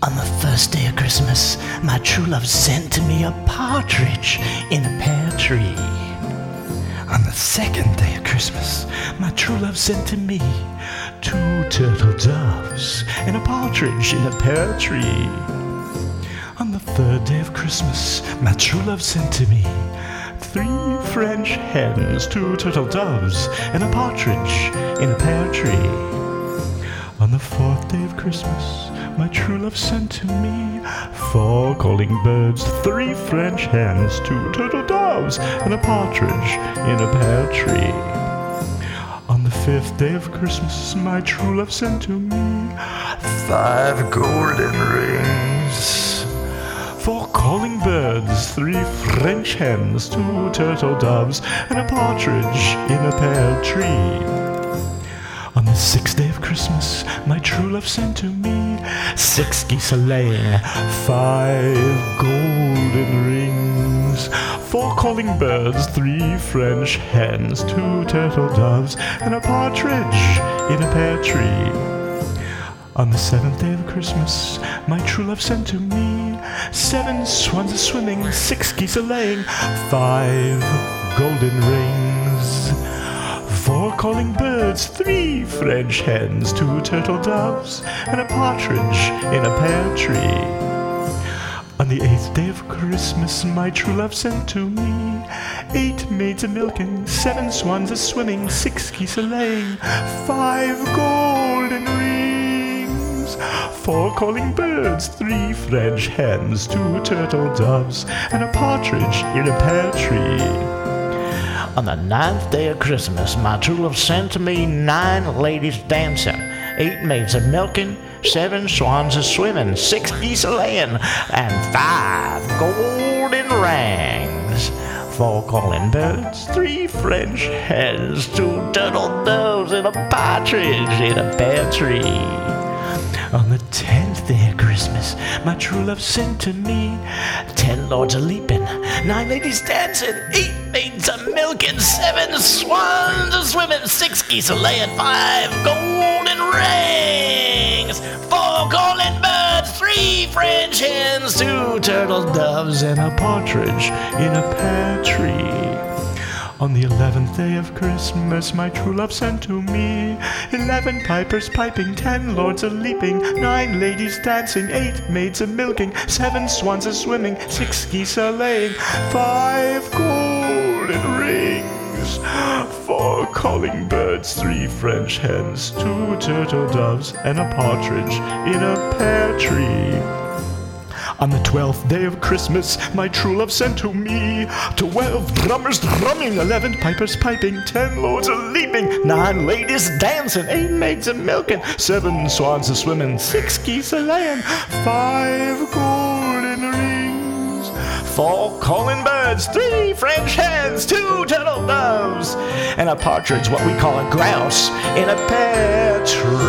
On the first day of Christmas, my true love sent to me a partridge in a pear tree. On the second day of Christmas, my true love sent to me 2 turtle doves and a partridge in a pear tree. On the third day of Christmas, my true love sent to me 3 French hens, 2 turtle doves, and a partridge in a pear tree. On the fourth day of Christmas, my true love sent to me 4 calling birds, 3 French hens, 2 turtle doves, and a partridge in a pear tree. On the fifth day of Christmas, my true love sent to me 5 golden rings, 4 calling birds, 3 French hens, 2 turtle doves, and a partridge in a pear tree. On the sixth day of Christmas, my true love sent to me 6 geese a-laying, 5 golden rings, 4 calling birds, 3 French hens, 2 turtle doves, and a partridge in a pear tree. On the seventh day of Christmas, my true love sent to me 7 swans a-swimming, 6 geese a-laying, 5 golden rings, 4 calling birds, 3 French hens, 2 turtle doves, and a partridge in a pear tree. On the eighth day of Christmas, my true love sent to me 8 maids a-milking, 7 swans a-swimming, 6 geese a-laying, 5 golden rings, 4 calling birds, 3 French hens, 2 turtle doves, and a partridge in a pear tree. On the ninth day of Christmas, my true love sent to me 9 ladies dancing, 8 maids a-milking, 7 swans a-swimming, 6 geese a-laying, and 5 golden rings, 4 calling birds, 3 French hens, 2 turtle doves, and a partridge in a pear tree. On the 10th day of Christmas, my true love sent to me 10 lords a-leaping, 9 ladies dancing, 8 maids a-milking, 7 swans a-swimming, 6 geese a-laying, 5 golden rings, 4 calling birds, 3 French hens, 2 turtle doves, and a partridge in a pear tree. On the 11th day of Christmas, my true love sent to me 11 pipers piping, 10 lords a-leaping, 9 ladies dancing, 8 maids a-milking, 7 swans a-swimming, 6 geese a-laying, 5 golden rings, 4 calling birds, 3 French hens, 2 turtle doves, and a partridge in a pear tree. On the 12th day of Christmas, my true love sent to me 12 drummers drumming, 11 pipers piping, 10 lords a-leaping, 9 ladies dancing, 8 maids a-milking, 7 swans a-swimming, 6 geese a-laying, 5 golden rings, 4 calling birds, 3 French hens, 2 turtle doves, and a partridge, what we call a grouse, in a pear tree.